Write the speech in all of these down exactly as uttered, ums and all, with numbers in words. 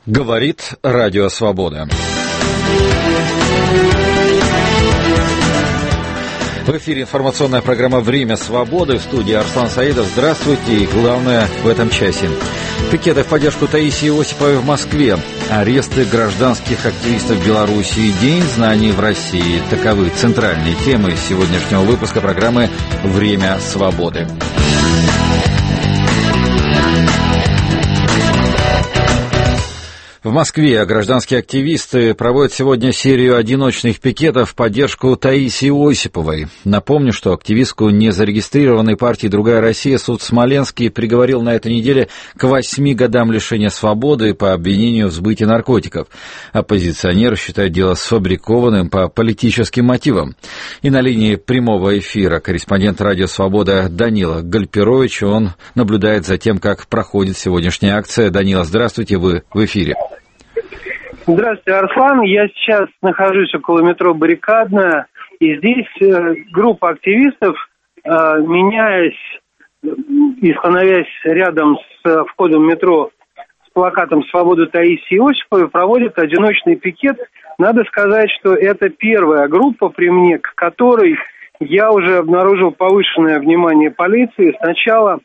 Говорит Радио Свобода. В эфире информационная программа «Время свободы». В студии Арслан Саидов. Здравствуйте. И главное в этом часе. Пикеты в поддержку Таисии Осиповой в Москве. Аресты гражданских активистов Белоруссии. День знаний в России. Таковы центральные темы сегодняшнего выпуска программы «Время свободы». В Москве гражданские активисты проводят сегодня серию одиночных пикетов в поддержку Таисии Осиповой. Напомню, что активистку незарегистрированной партии «Другая Россия» суд Смоленский приговорил на этой неделе к восьми годам лишения свободы по обвинению в сбытии наркотиков. Оппозиционеры считают дело сфабрикованным по политическим мотивам. И на линии прямого эфира корреспондент «Радио Свобода» Данила Гальперович. Он наблюдает за тем, как проходит сегодняшняя акция. Данила, здравствуйте, вы в эфире. Здравствуйте, Арслан. Я сейчас нахожусь около метро Баррикадная, и здесь э, группа активистов, э, меняясь и становясь рядом с э, входом метро с плакатом «Свободу Таисии Осиповой», проводит одиночный пикет. Надо сказать, что это первая группа при мне, к которой я уже обнаружил повышенное внимание полиции. Сначала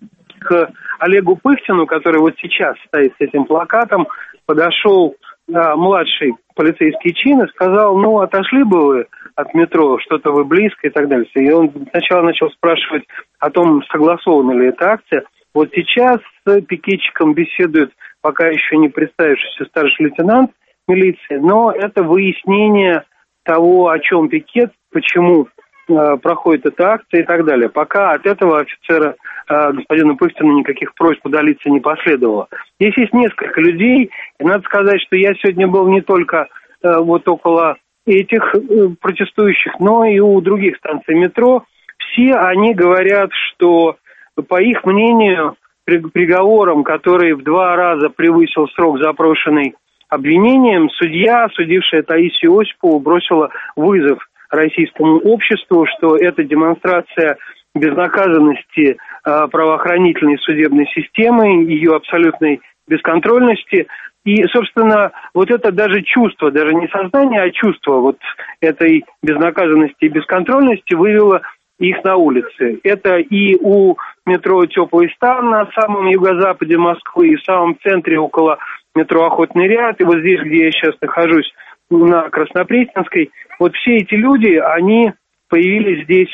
к Олегу Пыхтину, который вот сейчас стоит с этим плакатом, подошел а, младший полицейский чин и сказал: ну, отошли бы вы от метро, что-то вы близко и так далее. И он сначала начал спрашивать о том, согласована ли эта акция. Вот сейчас с пикетчиком беседует пока еще не представившийся старший лейтенант милиции, но это выяснение того, о чем пикет, почему э, проходит эта акция и так далее. Пока от этого офицера э, господина Пыхтина никаких просьб удалиться не последовало. Здесь есть несколько людей, и надо сказать, что я сегодня был не только э, вот около этих э, протестующих, но и у других станций метро. Все они говорят, что, по их мнению, приговором, который в два раза превысил срок, запрошенный обвинением, судья, судившая Таисию Осипову, бросила вызов российскому обществу, что это демонстрация безнаказанности э, правоохранительной судебной системы, ее абсолютной бесконтрольности. И, собственно, вот это даже чувство, даже не сознание, а чувство вот этой безнаказанности и бесконтрольности вывело их на улицы. Это и у метро «Теплый стан» на самом юго-западе Москвы, и в самом центре около метро «Охотный ряд», и вот здесь, где я сейчас нахожусь, на Краснопресненской. Вот все эти люди, они появились здесь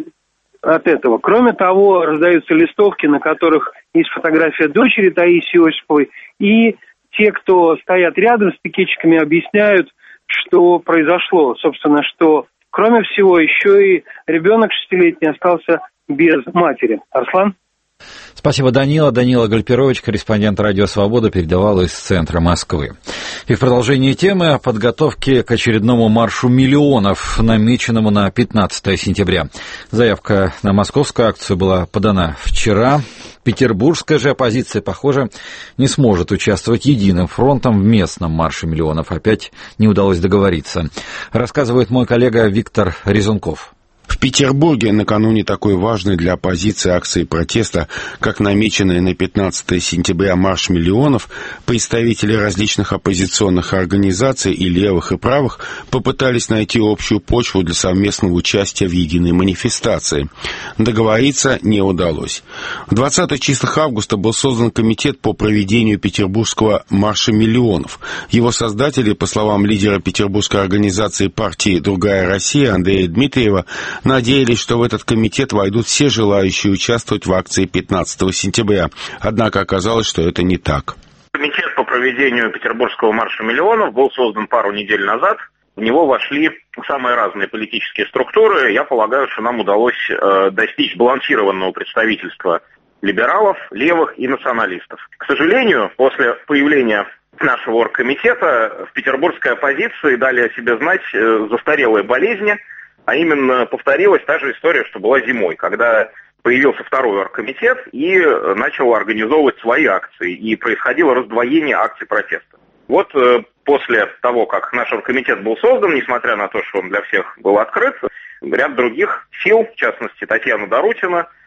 от этого. Кроме того, раздаются листовки, на которых есть фотография дочери Таисии Осиповой, и те, кто стоят рядом с пикетчиками, объясняют, что произошло. Собственно, что, кроме всего, еще и ребенок шестилетний остался без матери. Арслан? Спасибо, Данила. Данила Гальперович, корреспондент «Радио Свобода», передавал из центра Москвы. И в продолжении темы о подготовке к очередному маршу миллионов, намеченному на пятнадцатое сентября. Заявка на московскую акцию была подана вчера. Петербургская же оппозиция, похоже, не сможет участвовать единым фронтом в местном марше миллионов. Опять не удалось договориться. Рассказывает мой коллега Виктор Резунков. В Петербурге накануне такой важной для оппозиции акции протеста, как намеченный на пятнадцатое сентября марш миллионов, представители различных оппозиционных организаций и левых, и правых попытались найти общую почву для совместного участия в единой манифестации. Договориться не удалось. В двадцатых числах августа был создан комитет по проведению петербургского марша миллионов. Его создатели, по словам лидера петербургской организации партии «Другая Россия» Андрея Дмитриева, надеялись, что в этот комитет войдут все желающие участвовать в акции пятнадцатого сентября. Однако оказалось, что это не так. Комитет по проведению Петербургского марша миллионов был создан пару недель назад. В него вошли самые разные политические структуры. Я полагаю, что нам удалось э, достичь балансированного представительства либералов, левых и националистов. К сожалению, после появления нашего оргкомитета в петербургской оппозиции дали о себе знать э, застарелые болезни. А именно повторилась та же история, что была зимой, когда появился второй оргкомитет и начал организовывать свои акции, и происходило раздвоение акций протеста. Вот э, после того, как наш оргкомитет был создан, несмотря на то, что он для всех был открыт, ряд других сил, в частности Татьяна Дорутина,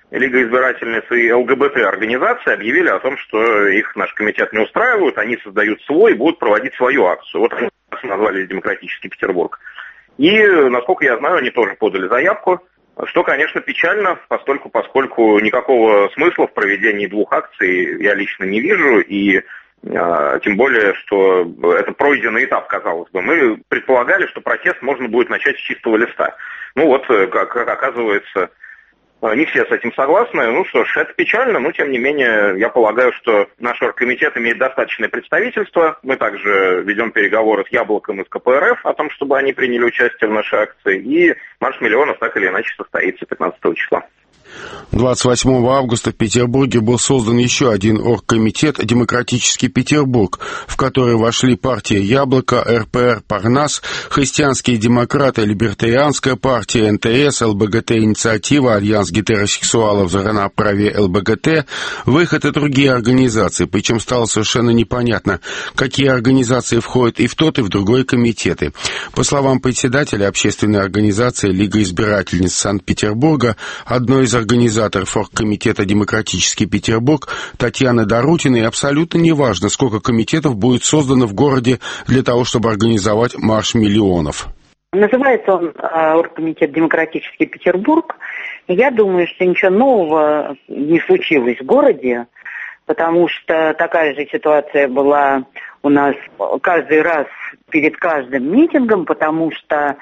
Лига избирательниц и ЛГБТ-организации объявили о том, что их наш комитет не устраивают, они создают свой и будут проводить свою акцию. Вот они назвались «Демократический Петербург». И, насколько я знаю, они тоже подали заявку, что, конечно, печально, постольку, поскольку никакого смысла в проведении двух акций я лично не вижу, и а, тем более, что это пройденный этап, казалось бы. Мы предполагали, что протест можно будет начать с чистого листа. Ну вот, как, как оказывается, не все с этим согласны. Ну что ж, это печально, но тем не менее, я полагаю, что наш оргкомитет имеет достаточное представительство. Мы также ведем переговоры с Яблоком и с ка пэ эр эф о том, чтобы они приняли участие в нашей акции. И марш миллионов так или иначе состоится пятнадцатого числа. двадцать восьмого августа в Петербурге был создан еще один оргкомитет «Демократический Петербург», в который вошли партия «Яблоко», эр пэ эр «Парнас», христианские демократы, либертарианская партия, эн тэ эс, эл бэ гэ тэ-инициатива, Альянс гетеросексуалов за равноправие эл бэ гэ тэ, выход и другие организации. Причем стало совершенно непонятно, какие организации входят и в тот, и в другой комитеты. По словам председателя общественной организации «Лига избирательниц Санкт-Петербурга», одной из организаторов оргкомитета «Демократический Петербург» Татьяны Дорутиной, абсолютно не важно, сколько комитетов будет создано в городе для того, чтобы организовать марш миллионов. Называется он оргкомитет «Демократический Петербург». Я думаю, что ничего нового не случилось в городе, потому что такая же ситуация была у нас каждый раз перед каждым митингом, потому что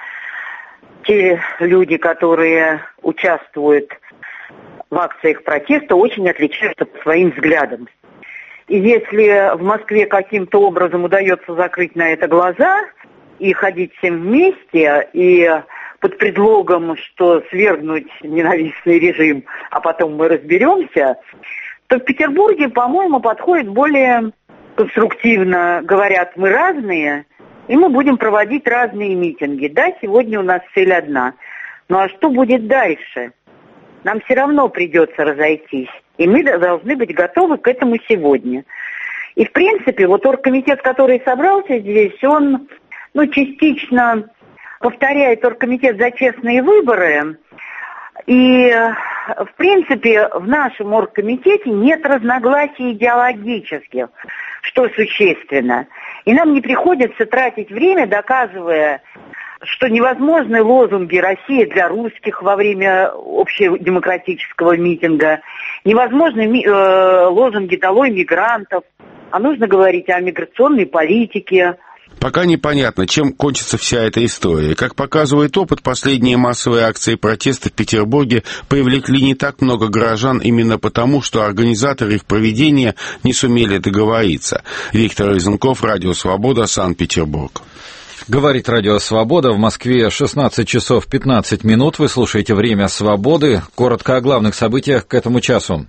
те люди, которые участвуют в акциях протеста, очень отличаются по своим взглядам. И если в Москве каким-то образом удается закрыть на это глаза и ходить всем вместе, и под предлогом, что свергнуть ненавистный режим, а потом мы разберемся, то в Петербурге, по-моему, подходит более конструктивно. Говорят, мы разные, и мы будем проводить разные митинги. Да, сегодня у нас цель одна. Ну а что будет дальше? Нам все равно придется разойтись. И мы должны быть готовы к этому сегодня. И, в принципе, вот оргкомитет, который собрался здесь, он, ну, частично повторяет оргкомитет за честные выборы. И, в принципе, в нашем оргкомитете нет разногласий идеологических, что существенно. И нам не приходится тратить время, доказывая, что невозможны лозунги «Россия для русских» во время общедемократического митинга, невозможны ми- э, лозунги «Долой мигрантов», а нужно говорить о миграционной политике. Пока непонятно, чем кончится вся эта история. Как показывает опыт, последние массовые акции протеста в Петербурге привлекли не так много горожан именно потому, что организаторы их проведения не сумели договориться. Виктор Резунков, Радио Свобода, Санкт-Петербург. Говорит Радио Свобода. В Москве шестнадцать часов пятнадцать минут. Вы слушаете «Время свободы». Коротко о главных событиях к этому часу.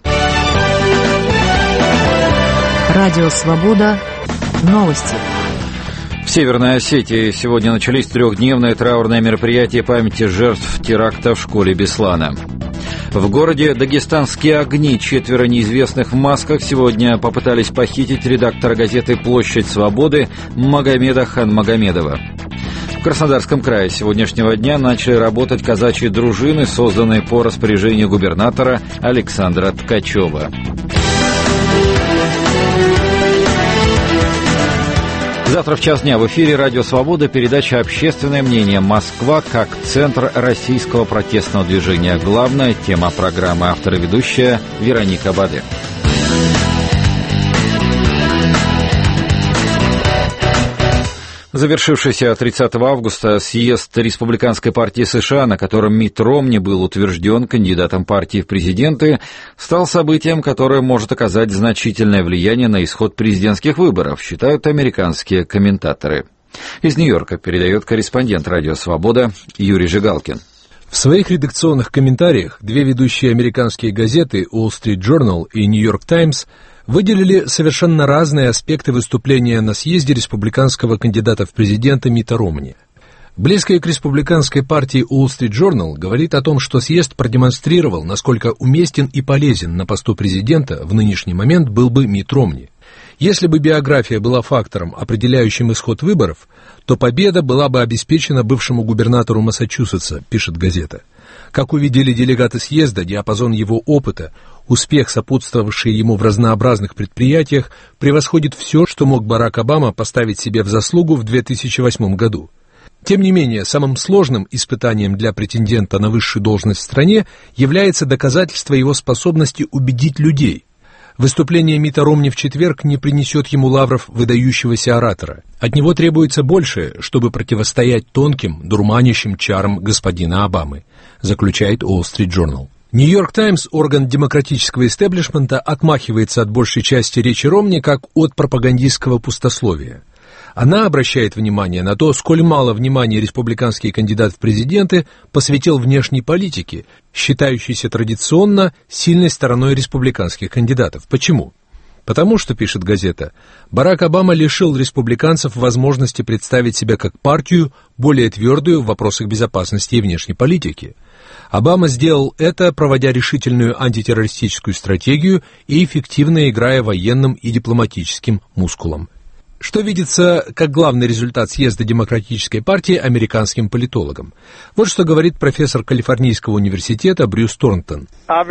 Радио Свобода. Новости. В Северной Осетии сегодня начались трехдневные траурные мероприятия памяти жертв теракта в школе Беслана. В городе Дагестанские огни четверо неизвестных в масках сегодня попытались похитить редактора газеты «Площадь Свободы» Магомеда Ханмагомедова. В Краснодарском крае с сегодняшнего дня начали работать казачьи дружины, созданные по распоряжению губернатора Александра Ткачева. Завтра в час дня в эфире «Радио Свобода» передача «Общественное мнение. Москва как центр российского протестного движения». Главная тема программы, автор и ведущая Вероника Баде. Завершившийся тридцатого августа съезд Республиканской партии США, на котором Митт Ромни был утвержден кандидатом партии в президенты, стал событием, которое может оказать значительное влияние на исход президентских выборов, считают американские комментаторы. Из Нью-Йорка передает корреспондент «Радио Свобода» Юрий Жигалкин. В своих редакционных комментариях две ведущие американские газеты Wall Street Journal и New York Times выделили совершенно разные аспекты выступления на съезде республиканского кандидата в президенты Митта Ромни. Близкая к республиканской партии Wall Street Journal говорит о том, что съезд продемонстрировал, насколько уместен и полезен на посту президента в нынешний момент был бы Митт Ромни. Если бы биография была фактором, определяющим исход выборов, то победа была бы обеспечена бывшему губернатору Массачусетса, пишет газета. Как увидели делегаты съезда, диапазон его опыта, успех, сопутствовавший ему в разнообразных предприятиях, превосходит все, что мог Барак Обама поставить себе в заслугу в две тысячи восьмом году. Тем не менее, самым сложным испытанием для претендента на высшую должность в стране является доказательство его способности убедить людей. Выступление Митта Ромни в четверг не принесет ему лавров выдающегося оратора. От него требуется больше, чтобы противостоять тонким, дурманящим чарам господина Обамы, заключает Wall Street Journal. Нью-Йорк Таймс, орган демократического истеблишмента, отмахивается от большей части речи Ромни как от пропагандистского пустословия. Она обращает внимание на то, сколь мало внимания республиканский кандидат в президенты посвятил внешней политике, считающейся традиционно сильной стороной республиканских кандидатов. Почему? Потому что, пишет газета, Барак Обама лишил республиканцев возможности представить себя как партию, более твердую в вопросах безопасности и внешней политики. Обама сделал это, проводя решительную антитеррористическую стратегию и эффективно играя военным и дипломатическим мускулом. Что видится как главный результат съезда Демократической партии американским политологам. Вот что говорит профессор Калифорнийского университета Брюс Торнтон.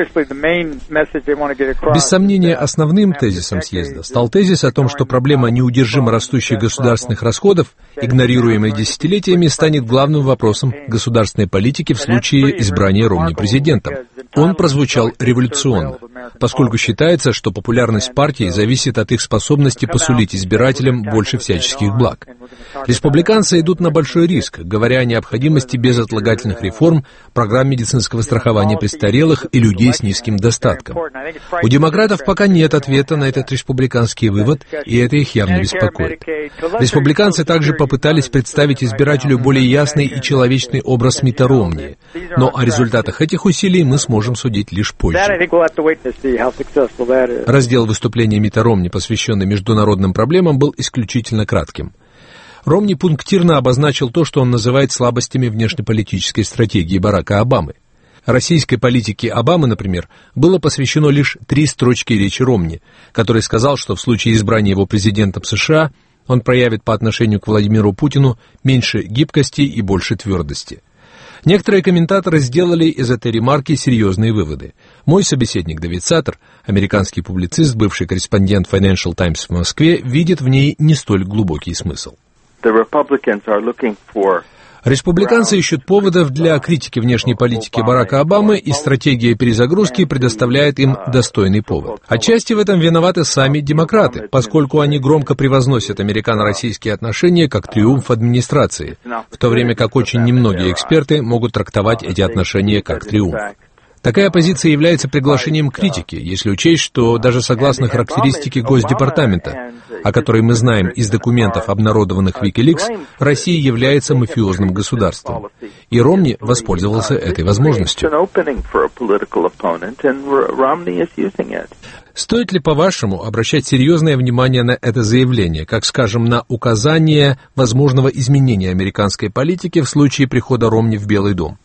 Без сомнения, основным тезисом съезда стал тезис о том, что проблема неудержимо растущих государственных расходов, игнорируемой десятилетиями, станет главным вопросом государственной политики в случае избрания Ромни президентом. Он прозвучал революционно, поскольку считается, что популярность партии зависит от их способности посулить избирателям больше всяческих благ. Республиканцы идут на большой риск, говоря о необходимости безотлагательных реформ, программ медицинского страхования престарелых и людей с низким достатком. У демократов пока нет ответа на этот республиканский вывод, и это их явно беспокоит. Республиканцы также попытались представить избирателю более ясный и человечный образ Митта Ромни, но о результатах этих усилий мы сможем судить лишь позже. Раздел выступления Митта Ромни, посвященный международным проблемам, был исключительно кратким. Ромни пунктирно обозначил то, что он называет слабостями внешнеполитической стратегии Барака Обамы. Российской политике Обамы, например, было посвящено лишь три строчки речи Ромни, который сказал, что в случае избрания его президентом США он проявит по отношению к Владимиру Путину меньше гибкости и больше твердости. Некоторые комментаторы сделали из этой ремарки серьезные выводы. Мой собеседник Дэвид Саттер, американский публицист, бывший корреспондент Financial Times в Москве, видит в ней не столь глубокий смысл. Республиканцы ищут поводов для критики внешней политики Барака Обамы, и стратегия перезагрузки предоставляет им достойный повод. Отчасти в этом виноваты сами демократы, поскольку они громко превозносят американо-российские отношения как триумф администрации, в то время как очень немногие эксперты могут трактовать эти отношения как триумф. Такая позиция является приглашением к критике, если учесть, что даже согласно характеристике Госдепартамента, о которой мы знаем из документов, обнародованных в WikiLeaks, Россия является мафиозным государством. И Ромни воспользовался этой возможностью. Стоит ли, по-вашему, обращать серьезное внимание на это заявление, как, скажем, на указание возможного изменения американской политики в случае прихода Ромни в Белый дом?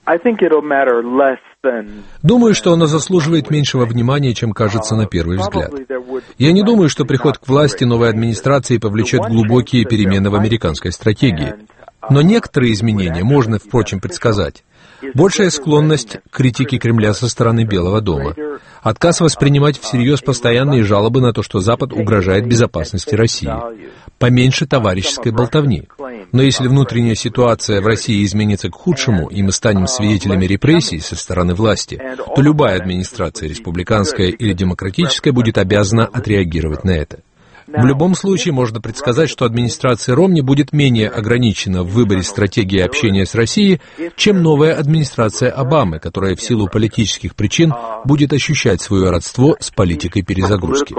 Думаю, что оно заслуживает меньшего внимания, чем кажется на первый взгляд. Я не думаю, что приход к власти новой администрации повлечет глубокие перемены в американской стратегии. Но некоторые изменения можно, впрочем, предсказать. Большая склонность к критике Кремля со стороны Белого дома. Отказ воспринимать всерьез постоянные жалобы на то, что Запад угрожает безопасности России. Поменьше товарищеской болтовни. Но если внутренняя ситуация в России изменится к худшему, и мы станем свидетелями репрессий со стороны власти, то любая администрация, республиканская или демократическая, будет обязана отреагировать на это. В любом случае можно предсказать, что администрация Ромни будет менее ограничена в выборе стратегии общения с Россией, чем новая администрация Обамы, которая в силу политических причин будет ощущать свое родство с политикой перезагрузки.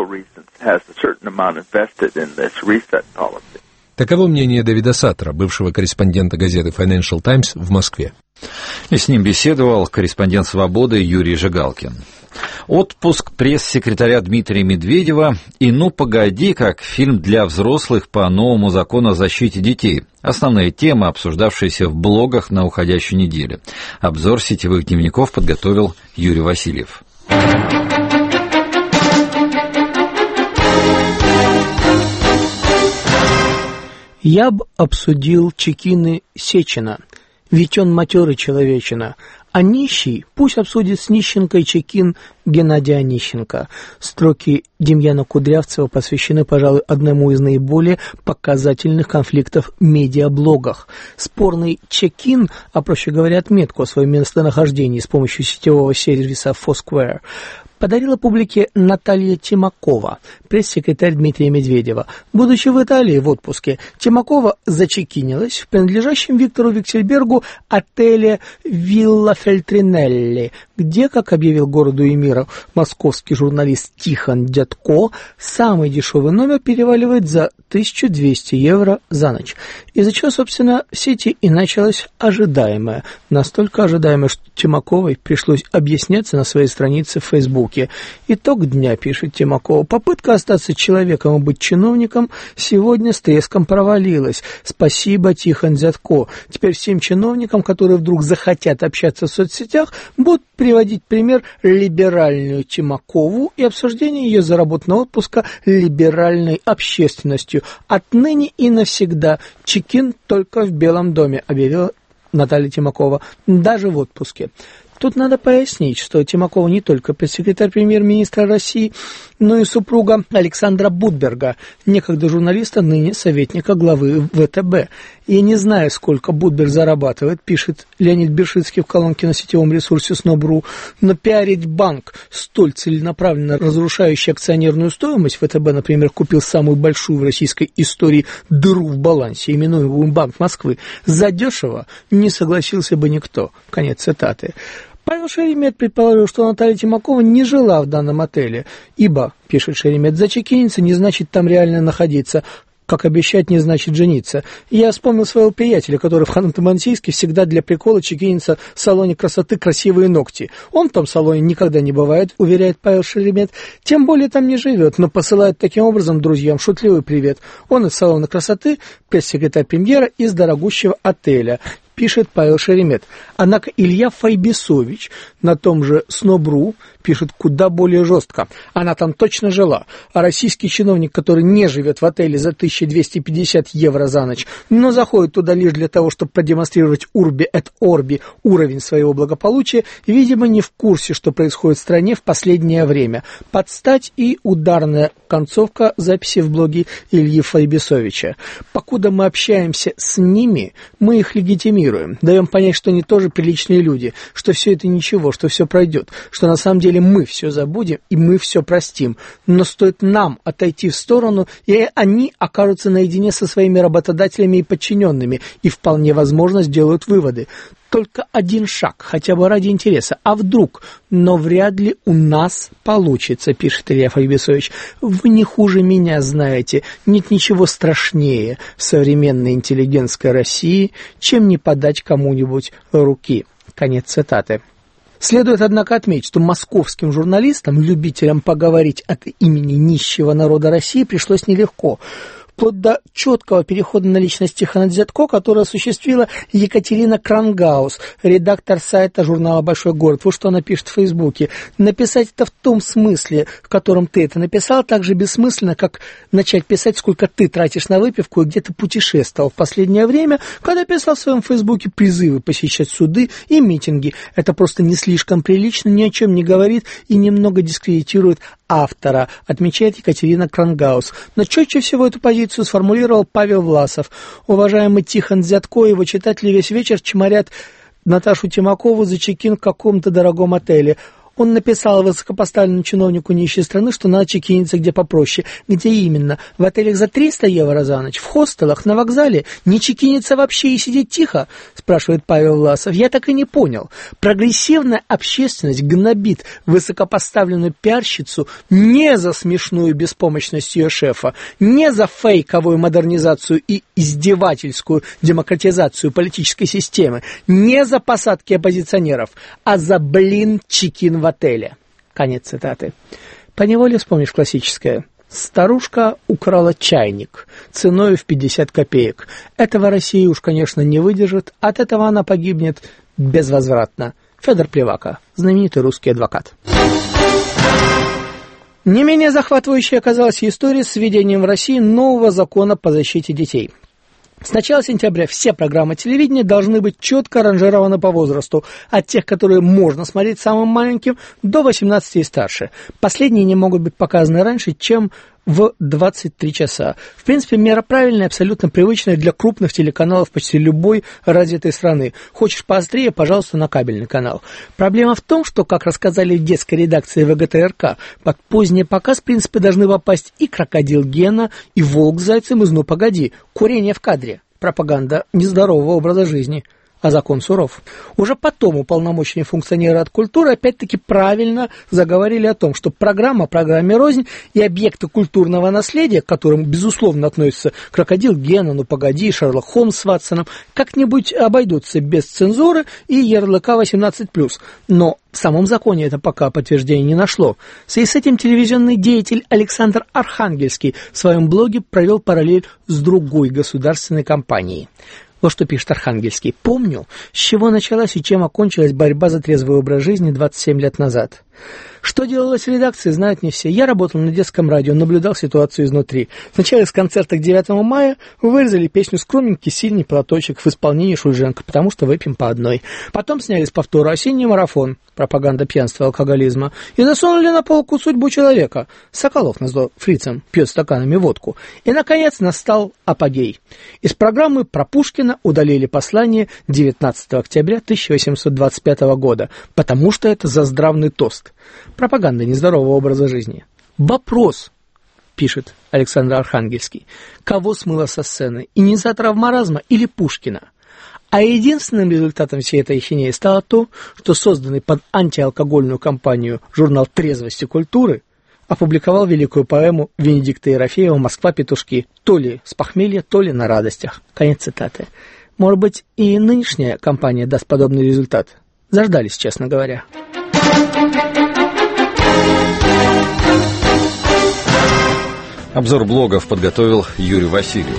Таково мнение Дэвида Саттера, бывшего корреспондента газеты Financial Times в Москве. И с ним беседовал корреспондент «Свободы» Юрий Жигалкин. Отпуск пресс-секретаря Дмитрия Медведева и «Ну, погоди», как фильм для взрослых по новому закону о защите детей. Основная тема, обсуждавшаяся в блогах на уходящей неделе. Обзор сетевых дневников подготовил Юрий Васильев. Я б обсудил чекины Сечина, ведь он матерый человечина, А нищий пусть обсудит с нищенкой чекин Геннадия Онищенко. Строки Демьяна Кудрявцева посвящены, пожалуй, одному из наиболее показательных конфликтов в медиаблогах. Спорный чекин, а проще говоря, отметку о своем местонахождении с помощью сетевого сервиса Foursquare, подарила публике Наталья Тимакова, пресс-секретарь Дмитрия Медведева. Будучи в Италии в отпуске, Тимакова зачекинилась в принадлежащем Виктору Виксельбергу отеле «Вилла Фельтринелли», где, как объявил «Городу и миру» московский журналист Тихон Дядко, самый дешевый номер переваливает за тысячу двести евро за ночь. Из-за чего, собственно, в сети и началось ожидаемое. Настолько ожидаемое, что Тимаковой пришлось объясняться на своей странице в Фейсбуке. Итог дня, пишет Тимакова. Попытка остаться человеком и быть чиновником сегодня с треском провалилась. Спасибо, Тихон Дядко. Теперь всем чиновникам, которые вдруг захотят общаться в соцсетях, будут приводить пример либеральную Тимакову и обсуждение ее заработного отпуска либеральной общественностью. Отныне и навсегда чекин только в Белом доме, объявила Наталья Тимакова, даже в отпуске. Тут надо пояснить, что Тимакова не только пресс-секретарь премьер-министра России, но и супруга Александра Будберга, некогда журналиста, ныне советника главы ВТБ. Я не знаю, сколько Будберг зарабатывает, пишет Леонид Бершицкий в колонке на сетевом ресурсе СНОБРУ, но пиарить банк, столь целенаправленно разрушающий акционерную стоимость, ВТБ, например, купил самую большую в российской истории дыру в балансе, именуемую Банк Москвы, задешево не согласился бы никто. Конец цитаты. Павел Шеремет предположил, что Наталья Тимакова не жила в данном отеле, ибо, пишет Шеремет, зачекиниться не значит там реально находиться, как обещать не значит жениться. Я вспомнил своего приятеля, который в Ханты-Мансийске всегда для прикола чекинится в салоне красоты красивые ногти. Он в том салоне никогда не бывает, уверяет Павел Шеремет, тем более там не живет, но посылает таким образом друзьям шутливый привет. Он из салона красоты, пресс-секретарь премьера из дорогущего отеля, пишет Павел Шеремет. Однако Илья Файбисович на том же СНОБРУ пишет куда более жестко. Она там точно жила. А российский чиновник, который не живет в отеле за тысячу двести пятьдесят евро за ночь, но заходит туда лишь для того, чтобы продемонстрировать урби эт орби уровень своего благополучия, видимо, не в курсе, что происходит в стране в последнее время. Подстать и ударная концовка записи в блоге Ильи Файбисовича. Покуда мы общаемся с ними, мы их легитимируем, даем понять, что они тоже приличные люди, что все это ничего, что все пройдет, что на самом деле мы все забудем и мы все простим. Но стоит нам отойти в сторону, и они окажутся наедине со своими работодателями и подчиненными, и вполне возможно сделают выводы. Только один шаг, хотя бы ради интереса. А вдруг? Но вряд ли у нас получится, пишет Илья Файбисович. Вы не хуже меня знаете. Нет ничего страшнее в современной интеллигентской России, чем не подать кому-нибудь руки. Конец цитаты. Следует, однако, отметить, что московским журналистам, любителям поговорить от имени нищего народа России, пришлось нелегко. Вплоть до четкого перехода на личность Тихона Дядко, которую осуществила Екатерина Крангаус, редактор сайта журнала «Большой город». Вот что она пишет в Фейсбуке. Написать это в том смысле, в котором ты это написал, так же бессмысленно, как начать писать, сколько ты тратишь на выпивку и где ты путешествовал в последнее время, когда писал в своем Фейсбуке призывы посещать суды и митинги. Это просто не слишком прилично, ни о чем не говорит и немного дискредитирует автора, отмечает Екатерина Крангаус. Но четче всего эту позицию сформулировал Павел Власов. Уважаемый Тихон Дядко и его читатели весь вечер чморят Наташу Тимакову за чекин в каком-то дорогом отеле. Он написал высокопоставленному чиновнику нищей страны, что надо чекиниться где попроще. Где именно? В отелях за триста евро за ночь? В хостелах? На вокзале? Не чекиниться вообще и сидеть тихо? Спрашивает Павел Власов. Я так и не понял. Прогрессивная общественность гнобит высокопоставленную пиарщицу не за смешную беспомощность ее шефа, не за фейковую модернизацию и издевательскую демократизацию политической системы, не за посадки оппозиционеров, а за, блин, чекин в отеле. Конец цитаты. Поневоле вспомнишь классическое. Старушка украла чайник ценой в пятьдесят копеек. Этого Россия уж, конечно, не выдержит. От этого она погибнет безвозвратно. Федор Плевака, знаменитый русский адвокат. Не менее захватывающей оказалась история с введением в России нового закона по защите детей. С начала сентября все программы телевидения должны быть четко ранжированы по возрасту, от тех, которые можно смотреть самым маленьким, до восемнадцати и старше. Последние не могут быть показаны раньше, чем в двадцать три часа. В принципе, мера правильная, абсолютно привычная для крупных телеканалов почти любой развитой страны. Хочешь поострее, пожалуйста, на кабельный канал. Проблема в том, что, как рассказали в детской редакции ВГТРК, под поздний показ, в принципе, должны попасть и крокодил Гена, и волк с зайцем из «Ну, погоди», курение в кадре, пропаганда нездорового образа жизни. А закон суров. Уже потом уполномоченные функционеры от культуры опять-таки правильно заговорили о том, что программа программе рознь и объекты культурного наследия, к которым, безусловно, относятся крокодил Гена, «Ну погоди», Шерлок Холмс с Ватсоном, как-нибудь обойдутся без цензуры и ярлыка восемнадцать плюс. Но в самом законе это пока подтверждения не нашло. В связи с этим телевизионный деятель Александр Архангельский в своем блоге провел параллель с другой государственной компанией. Вот что пишет Архангельский. «Помню, с чего началась и чем окончилась борьба за трезвый образ жизни двадцать семь лет назад. Что делалось в редакции, знают не все. Я работал на детском радио, наблюдал ситуацию изнутри. Сначала из концерта к девятому мая вырезали песню «Скромненький сильный платочек» в исполнении Шульженко, потому что выпьем по одной. Потом сняли с повтора «Осенний марафон», пропаганда пьянства и алкоголизма, и засунули на полку «Судьбу человека». Соколов назвал фрицем, пьет стаканами водку. И, наконец, настал апогей. Из программы про Пушкина удалили послание девятнадцатого октября тысяча восемьсот двадцать пятого года, потому что это за здравный тост. Пропаганда нездорового образа жизни. Вопрос, пишет Александр Архангельский, кого смыло со сцены, инициатора маразма или Пушкина? А единственным результатом всей этой ахинеи стало то, что созданный под антиалкогольную кампанию журнал «Трезвости культуры» опубликовал великую поэму Венедикта Ерофеева «Москва-петушки», то ли с похмелья, то ли на радостях. Конец цитаты. Может быть, и нынешняя кампания даст подобный результат. Заждались, честно говоря. Обзор блогов подготовил Юрий Васильев.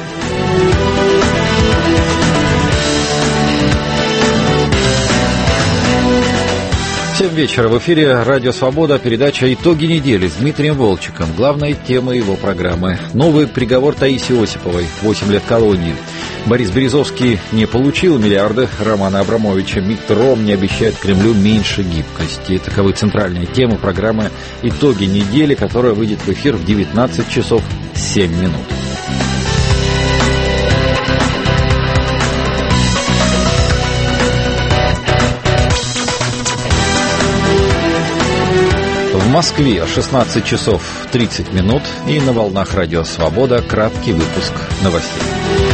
семь вечера в эфире «Радио Свобода», передача «Итоги недели» с Дмитрием Волчиком. Главная тема его программы – новый приговор Таисии Осиповой, восемь лет колонии. Борис Березовский не получил миллиарды Романа Абрамовича. МИД-Ром не обещает Кремлю меньше гибкости. Таковы центральные темы программы «Итоги недели», которая выйдет в эфир в девятнадцать часов семь минут. В Москве шестнадцать часов тридцать минут и на волнах «Радио Свобода» краткий выпуск новостей.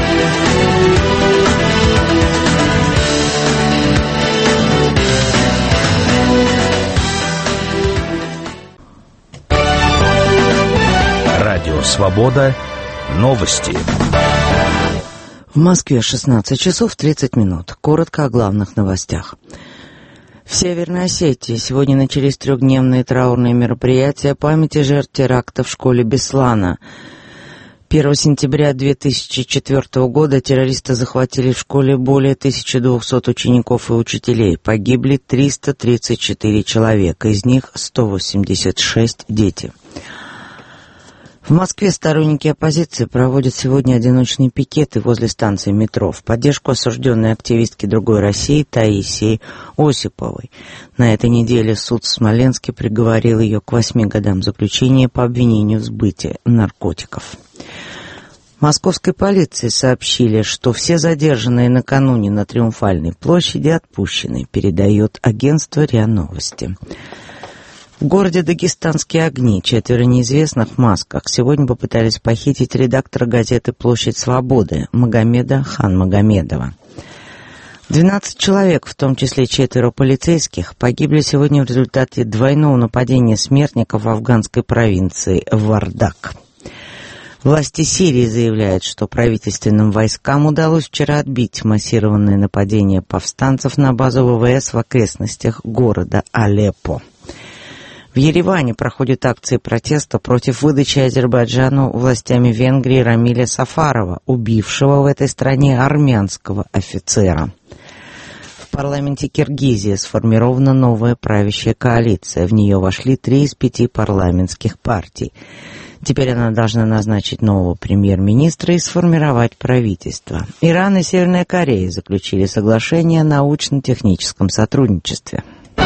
«Радио Свобода». Новости. В Москве шестнадцать часов тридцать минут. Коротко о главных новостях. В Северной Осетии сегодня начались трехдневные траурные мероприятия памяти жертв теракта в школе Беслана. первого сентября две тысячи четвёртого года террористы захватили в школе более тысячи двухсот учеников и учителей. Погибли триста тридцать четыре человека, из них сто восемьдесят шесть дети. В Москве сторонники оппозиции проводят сегодня одиночные пикеты возле станции метро в поддержку осужденной активистки «Другой России» Таисии Осиповой. На этой неделе суд в Смоленске приговорил ее к восьми годам заключения по обвинению в сбытии наркотиков. Московской полиции сообщили, что все задержанные накануне на Триумфальной площади отпущены, передает агентство РИА Новости. В городе Дагестанские огни четверо неизвестных в масках сегодня попытались похитить редактора газеты «Площадь Свободы» Магомеда Ханмагомедова. двенадцать человек, в том числе четверо полицейских, погибли сегодня в результате двойного нападения смертников в афганской провинции Вардак. Власти Сирии заявляют, что правительственным войскам удалось вчера отбить массированное нападение повстанцев на базу ВВС в окрестностях города Алеппо. В Ереване проходят акции протеста против выдачи Азербайджану властями Венгрии Рамиля Сафарова, убившего в этой стране армянского офицера. В парламенте Киргизии сформирована новая правящая коалиция. В нее вошли три из пяти парламентских партий. Теперь она должна назначить нового премьер-министра и сформировать правительство. Иран и Северная Корея заключили соглашение о научно-техническом сотрудничестве.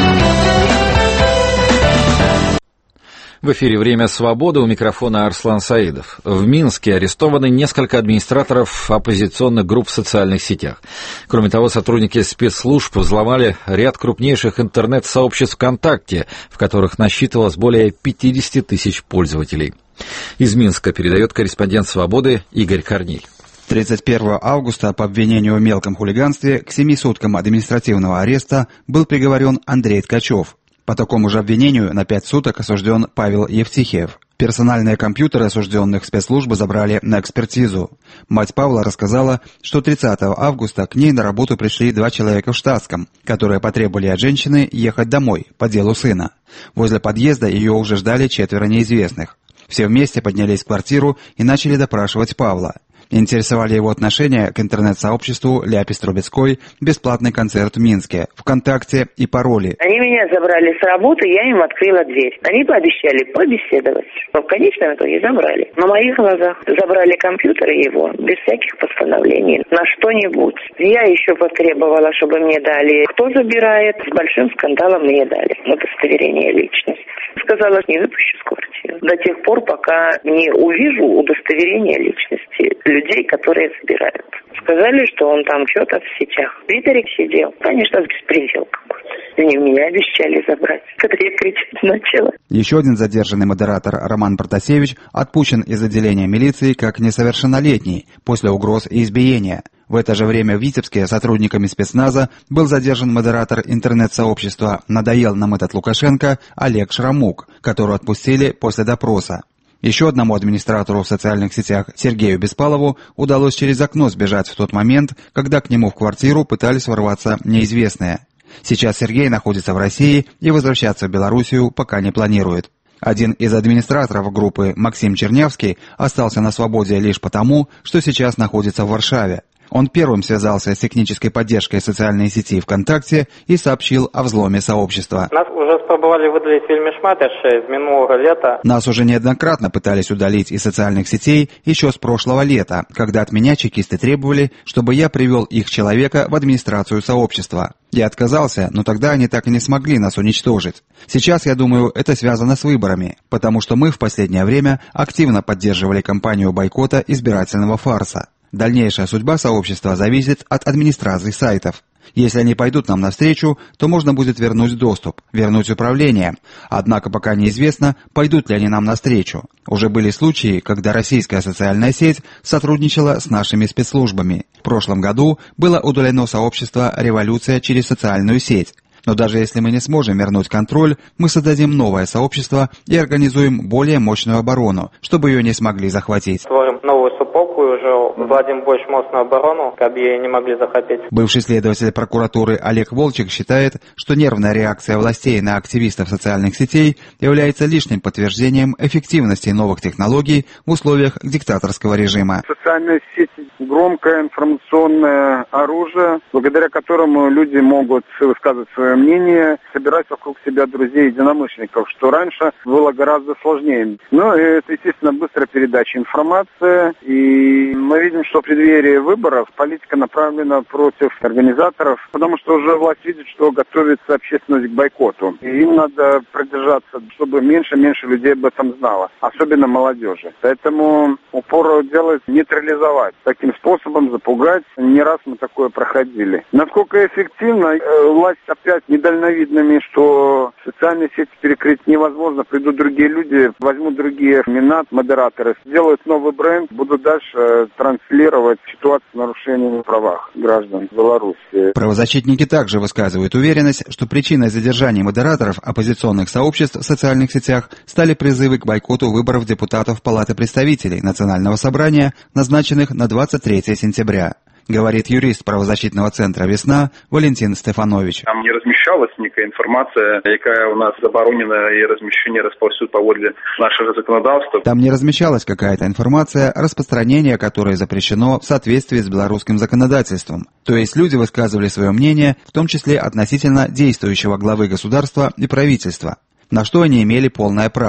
В эфире «Время свободы», у микрофона Арслан Саидов. В Минске арестованы несколько администраторов оппозиционных групп в социальных сетях. Кроме того, сотрудники спецслужб взломали ряд крупнейших интернет-сообществ ВКонтакте, в которых насчитывалось более пятьдесят тысяч пользователей. Из Минска передает корреспондент «Свободы» Игорь Корней. тридцать первого августа по обвинению в мелком хулиганстве к семи суткам административного ареста был приговорен Андрей Ткачев. По такому же обвинению на пять суток осужден Павел Евтихиев. Персональные компьютеры осужденных спецслужбы забрали на экспертизу. Мать Павла рассказала, что тридцатого августа к ней на работу пришли два человека в штатском, которые потребовали от женщины ехать домой по делу сына. Возле подъезда ее уже ждали четверо неизвестных. Все вместе поднялись в квартиру и начали допрашивать Павла. Интересовали его отношения к интернет-сообществу Ляпис Трубецкой, бесплатный концерт в Минске, ВКонтакте и пароли. Они меня забрали с работы, я им открыла дверь. Они пообещали побеседовать. Но в конечном итоге забрали. На моих глазах забрали компьютеры его, без всяких постановлений, на что-нибудь. Я еще потребовала, чтобы мне дали. Кто забирает, с большим скандалом мне дали удостоверение личности. Сказала, не выпущу с квартиры. До тех пор, пока не увижу удостоверение личности людей, которые собирают. Сказали, что он там что-то в сетях. В Твиттере сидел. Конечно, беспредел какой-то. Они меня обещали забрать. Когда я кричать начала. Еще один задержанный модератор Роман Протасевич отпущен из отделения милиции как несовершеннолетний после угроз и избиения. В это же время в Витебске сотрудниками спецназа был задержан модератор интернет-сообщества «Надоел нам этот Лукашенко» Олег Шрамук, которого отпустили после допроса. Еще одному администратору в социальных сетях Сергею Беспалову удалось через окно сбежать в тот момент, когда к нему в квартиру пытались ворваться неизвестные. Сейчас Сергей находится в России и возвращаться в Белоруссию пока не планирует. Один из администраторов группы Максим Чернявский остался на свободе лишь потому, что сейчас находится в Варшаве. Он первым связался с технической поддержкой социальной сети ВКонтакте и сообщил о взломе сообщества. Нас уже спробовали выдалить вельми шмат з минулого лета. Нас уже неоднократно пытались удалить из социальных сетей еще с прошлого лета, когда от меня чекисты требовали, чтобы я привел их человека в администрацию сообщества. Я отказался, но тогда они так и не смогли нас уничтожить. Сейчас, я думаю, это связано с выборами, потому что мы в последнее время активно поддерживали кампанию бойкота избирательного фарса. Дальнейшая судьба сообщества зависит от администрации сайтов. Если они пойдут нам навстречу, то можно будет вернуть доступ, вернуть управление. Однако пока неизвестно, пойдут ли они нам навстречу. Уже были случаи, когда российская социальная сеть сотрудничала с нашими спецслужбами. В прошлом году было удалено сообщество «Революция через социальную сеть». Но даже если мы не сможем вернуть контроль, мы создадим новое сообщество и организуем более мощную оборону, чтобы ее не смогли захватить. Створим новую суполку и уже владим больше мощную оборону, как ее не могли захватить. Бывший следователь прокуратуры Олег Волчек считает, что нервная реакция властей на активистов социальных сетей является лишним подтверждением эффективности новых технологий в условиях диктаторского режима. Социальные сети – громкое информационное оружие, благодаря которому люди могут высказывать свое мнение, собирать вокруг себя друзей, единомышленников, что раньше было гораздо сложнее. Но это, естественно, быстрая передача информации, и мы видим, что в преддверии выборов политика направлена против организаторов, потому что уже власть видит, что готовится общественность к бойкоту. И им надо продержаться, чтобы меньше-меньше людей об этом знало, особенно молодежи. Поэтому упор делать нейтрализовать, таким способом запугать. Не раз мы такое проходили. Насколько эффективно, власть опять недальновидными, что социальные сети перекрыть невозможно. Придут другие люди, возьмут другие имена, модераторы, сделают новый бренд, будут дальше транслировать ситуацию с нарушениями прав граждан Беларуси. Правозащитники также высказывают уверенность, что причиной задержания модераторов оппозиционных сообществ в социальных сетях стали призывы к бойкоту выборов депутатов Палаты представителей Национального собрания, назначенных на двадцать третье сентября. Говорит юрист правозащитного центра «Весна» Валентин Стефанович. Там не размещалась некая информация, яка у нас заборонена и размещение распаўсюд паводле нашего законодавства. Там не размещалась какая-то информация, распространение которой запрещено в соответствии с белорусским законодательством. То есть люди высказывали свое мнение, в том числе относительно действующего главы государства и правительства, на что они имели полное право.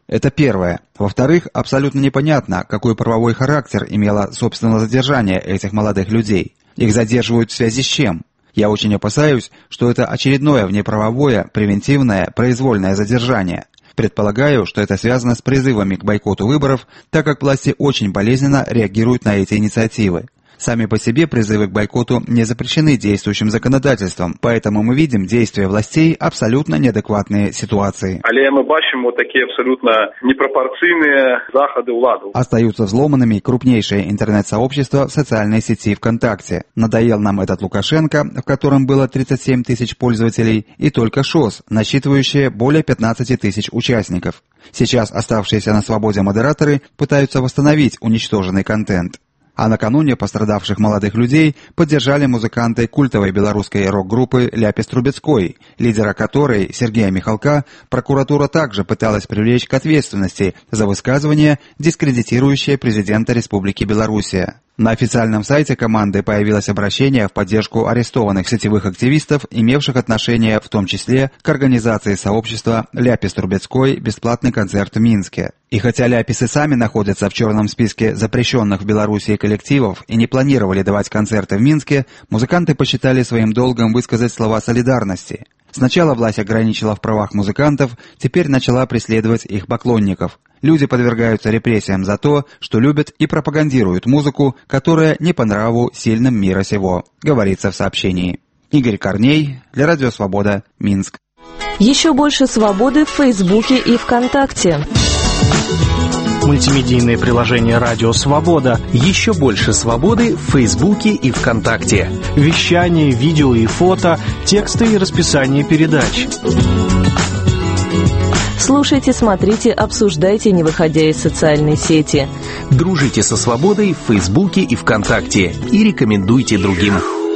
Это первое. Во-вторых, абсолютно непонятно, какой правовой характер имело собственно задержание этих молодых людей. Их задерживают в связи с чем? Я очень опасаюсь, что это очередное внеправовое, превентивное, произвольное задержание. Предполагаю, что это связано с призывами к бойкоту выборов, так как власти очень болезненно реагируют на эти инициативы. Сами по себе призывы к бойкоту не запрещены действующим законодательством, поэтому мы видим действия властей абсолютно неадекватные ситуации. Але мы бачим вот такие абсолютно непропорционные заходы владу. Остаются взломанными крупнейшие интернет-сообщества в социальной сети ВКонтакте. Надоел нам этот Лукашенко, в котором было тридцать семь тысяч пользователей, и только ШОС, насчитывающее более пятнадцать тысяч участников. Сейчас оставшиеся на свободе модераторы пытаются восстановить уничтоженный контент. А накануне пострадавших молодых людей поддержали музыканты культовой белорусской рок-группы «Ляпис Трубецкой», лидера которой, Сергея Михалка, прокуратура также пыталась привлечь к ответственности за высказывание, дискредитирующее президента Республики Белоруссия. На официальном сайте команды появилось обращение в поддержку арестованных сетевых активистов, имевших отношение в том числе к организации сообщества «Ляпис Трубецкой. Бесплатный концерт в Минске». И хотя ляписы сами находятся в черном списке запрещенных в Белоруссии коллективов и не планировали давать концерты в Минске, музыканты посчитали своим долгом высказать слова солидарности. Сначала власть ограничила в правах музыкантов, теперь начала преследовать их поклонников. Люди подвергаются репрессиям за то, что любят и пропагандируют музыку, которая не по нраву сильным мира сего, говорится в сообщении. Игорь Корней, для Радио Свобода, Минск. Еще больше свободы в Фейсбуке и ВКонтакте. Мультимедийное приложение «Радио Свобода». Еще больше свободы в Фейсбуке и ВКонтакте. Вещание, видео и фото, тексты и расписание передач. Слушайте, смотрите, обсуждайте, не выходя из социальной сети. Дружите со свободой в Фейсбуке и ВКонтакте. И рекомендуйте другим.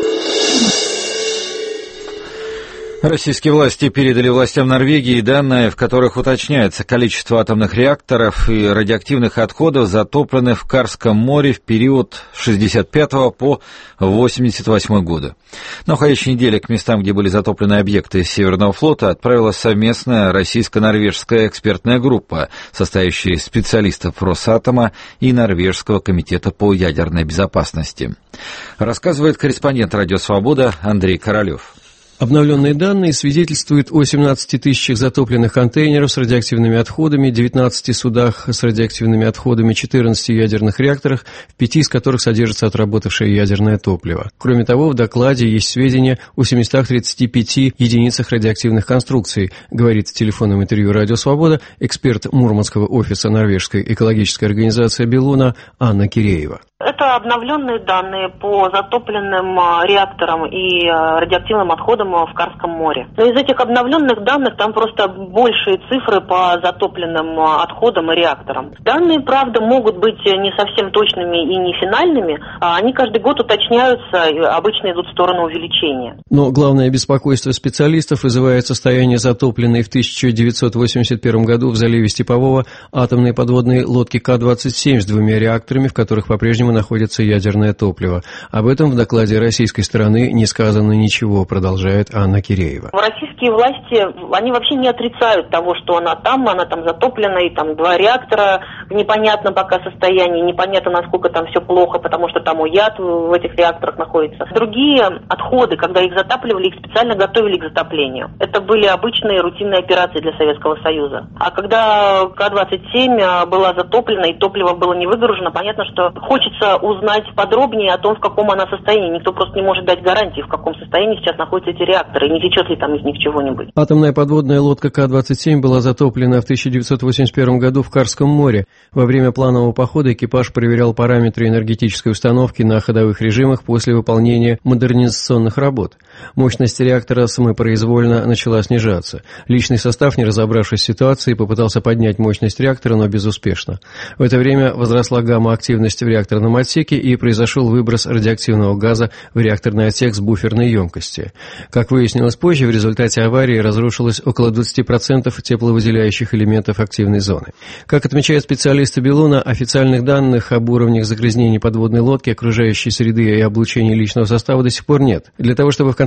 Российские власти передали властям Норвегии данные, в которых уточняется количество атомных реакторов и радиоактивных отходов, затопленных в Карском море в период с шестьдесят пятого по восемьдесят восьмой годы. На уходящей неделе к местам, где были затоплены объекты Северного флота, отправилась совместная российско-норвежская экспертная группа, состоящая из специалистов Росатома и Норвежского комитета по ядерной безопасности. Рассказывает корреспондент «Радио Свобода» Андрей Королев. Обновленные данные свидетельствуют о семнадцати тысячах затопленных контейнеров с радиоактивными отходами, девятнадцати судах с радиоактивными отходами, четырнадцати ядерных реакторах, в пяти из которых содержится отработавшее ядерное топливо. Кроме того, в докладе есть сведения о семистах тридцати пяти единицах радиоактивных конструкций, говорит в телефонном интервью «Радио Свобода» эксперт Мурманского офиса норвежской экологической организации «Беллуна» Анна Киреева. Это обновленные данные по затопленным реакторам и радиоактивным отходам в Карском море. Но из этих обновленных данных там просто большие цифры по затопленным отходам и реакторам. Данные, правда, могут быть не совсем точными и не финальными. Они каждый год уточняются и обычно идут в сторону увеличения. Но главное беспокойство специалистов вызывает состояние затопленной в тысяча девятьсот восемьдесят первом году в заливе Степового атомной подводной лодки К двадцать семь с двумя реакторами, в которых по-прежнему находится ядерное топливо. Об этом в докладе российской стороны не сказано ничего, продолжает Анна Киреева. Российские власти, они вообще не отрицают того, что она там, она там затоплена, и там два реактора в непонятном пока состоянии, непонятно, насколько там все плохо, потому что там яд в этих реакторах находится. Другие отходы, когда их затапливали, их специально готовили к затоплению. Это были обычные рутинные операции для Советского Союза. А когда К двадцать семь была затоплена и топливо было не выгружено, понятно, что хочется узнать подробнее о том, в каком она состоянии. Никто просто не может дать гарантии, в каком состоянии сейчас находятся эти реакторы, и не течет ли там из них чего-нибудь. Атомная подводная лодка К двадцать семь была затоплена в тысяча девятьсот восемьдесят первом году в Карском море. Во время планового похода экипаж проверял параметры энергетической установки на ходовых режимах после выполнения модернизационных работ. Мощность реактора самопроизвольно начала снижаться. Личный состав, не разобравшись в ситуации, попытался поднять мощность реактора, но безуспешно. В это время возросла гамма-активность в реакторном отсеке и произошел выброс радиоактивного газа в реакторный отсек с буферной емкости. Как выяснилось позже, в результате аварии разрушилось около двадцати процентов тепловыделяющих элементов активной зоны. Как отмечают специалисты Беллуна, официальных данных об уровнях загрязнений подводной лодки, окружающей среды и облучения личного состава до сих пор нет. Для того, чтобы в конце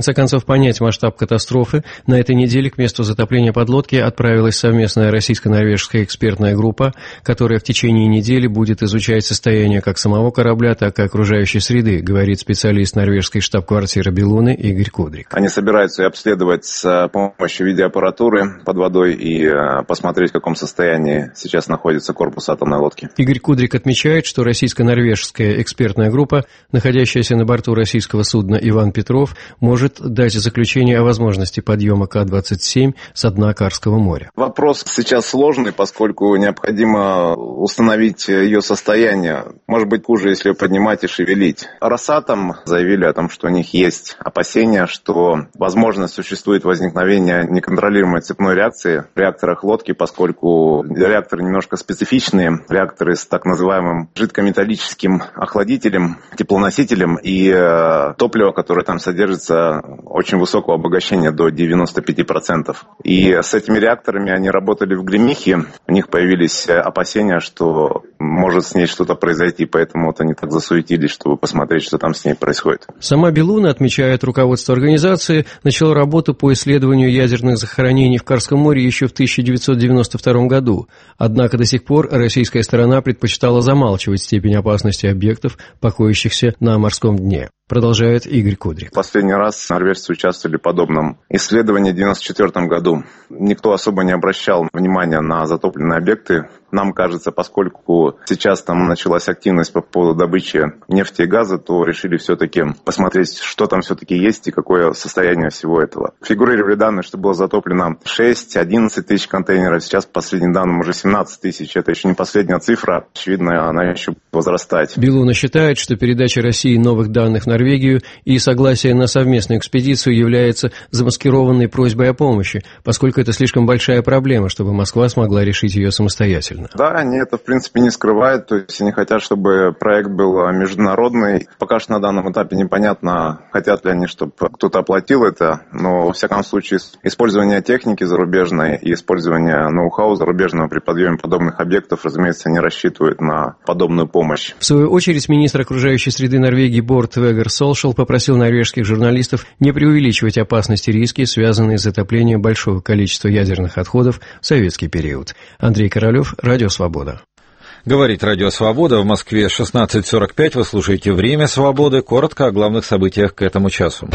конце концов понять масштаб катастрофы, на этой неделе к месту затопления подлодки отправилась совместная российско-норвежская экспертная группа, которая в течение недели будет изучать состояние как самого корабля, так и окружающей среды, говорит специалист норвежской штаб-квартиры Белуны Игорь Кудрик. Они собираются обследовать с помощью видеоаппаратуры под водой и посмотреть, в каком состоянии сейчас находится корпус атомной лодки. Игорь Кудрик отмечает, что российско-норвежская экспертная группа, находящаяся на борту российского судна «Иван Петров», может дать заключение о возможности подъема К двадцать семь со дна Карского моря. Вопрос сейчас сложный, поскольку необходимо установить ее состояние. Может быть, хуже, если ее поднимать и шевелить. Росатом заявили о том, что у них есть опасения, что возможно существует возникновение неконтролируемой цепной реакции в реакторах лодки, поскольку реакторы немножко специфичные, реакторы с так называемым жидкометаллическим охладителем, теплоносителем, и э, топливо, которое там содержится, очень высокого обогащения, до девяноста пяти процентов. И с этими реакторами они работали в Гремихе, у них появились опасения, что может с ней что-то произойти, поэтому вот они так засуетились, чтобы посмотреть, что там с ней происходит. Сама Белуна, отмечает руководство организации, начала работу по исследованию ядерных захоронений в Карском море еще в тысяча девятьсот девяносто втором году. Однако до сих пор российская сторона предпочитала замалчивать степень опасности объектов, покоящихся на морском дне. Продолжает Игорь Кудрик. Последний раз норвежцы участвовали в подобном исследовании в девяносто четвёртом году. Никто особо не обращал внимания на затопленные объекты. Нам кажется, поскольку сейчас там началась активность по поводу добычи нефти и газа, то решили все-таки посмотреть, что там все-таки есть и какое состояние всего этого. Фигурировали данные, что было затоплено шесть-одиннадцать тысяч контейнеров. Сейчас, по последним данным, уже семнадцать тысяч. Это еще не последняя цифра. Очевидно, она еще возрастает. Белуна считает, что передача России новых данных в Норвегию и согласие на совместную экспедицию является замаскированной просьбой о помощи, поскольку это слишком большая проблема, чтобы Москва смогла решить ее самостоятельно. Да, они это, в принципе, не скрывают, то есть они хотят, чтобы проект был международный. Пока что на данном этапе непонятно, хотят ли они, чтобы кто-то оплатил это, но, во всяком случае, использование техники зарубежной и использование ноу-хау зарубежного при подъеме подобных объектов, разумеется, не рассчитывают на подобную помощь. В свою очередь, министр окружающей среды Норвегии Борт Вегер Солшел попросил норвежских журналистов не преувеличивать опасности и риски, связанные с затоплением большого количества ядерных отходов в советский период. Андрей Королев, Радио Свобода. Говорит Радио Свобода. В Москве шестнадцать сорок пять. Вы слушаете «Время свободы». Коротко о главных событиях к этому часу.